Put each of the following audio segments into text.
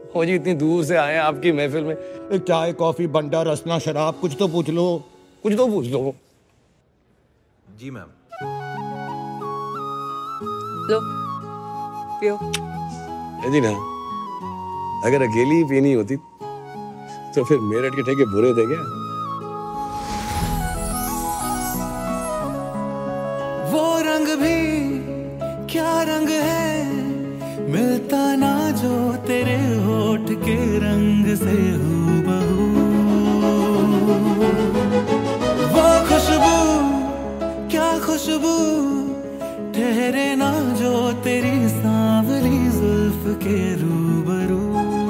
वो जी इतनी दूर से आए हैं आपकी महफिल में। एक चाय कॉफी बंडा रसना शराब कुछ तो पूछ लो। कुछ तो पूछ लो। जी मैम। लो पियो। जी ना, अगर अकेली ही पीनी होती तो फिर मेरठ के ठेके बुरे थे क्या? वो रंग भी क्या रंग है, मिलता ना जो तेरे होठ के रंग से हूबहू। वो खुशबू क्या खुशबू, ठहरे ना जो तेरी सांवली जुल्फ के रूबरू।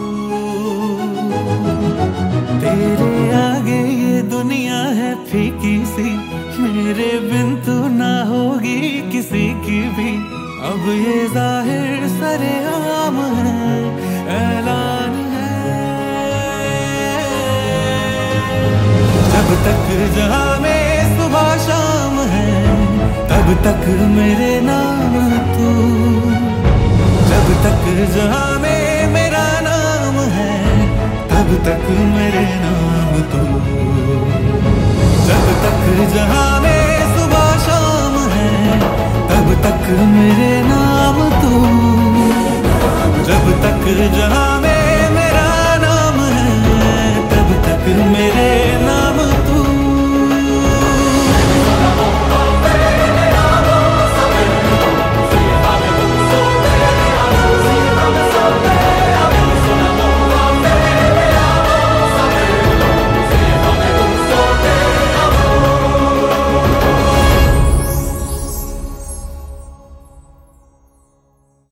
तेरे आगे ये दुनिया है फीकी सी, मेरे बिन तू ना होगी किसी की भी। अब ये जाहिर सरेआम है, ऐलान है। जब तक जहां में सुबह शाम है, तब तक मेरे नाम तू। जब तक जहां में मेरा नाम है, तब तक मेरे नाम तू। जब तक जहां में सुबह शाम है, तब तक मेरे नाम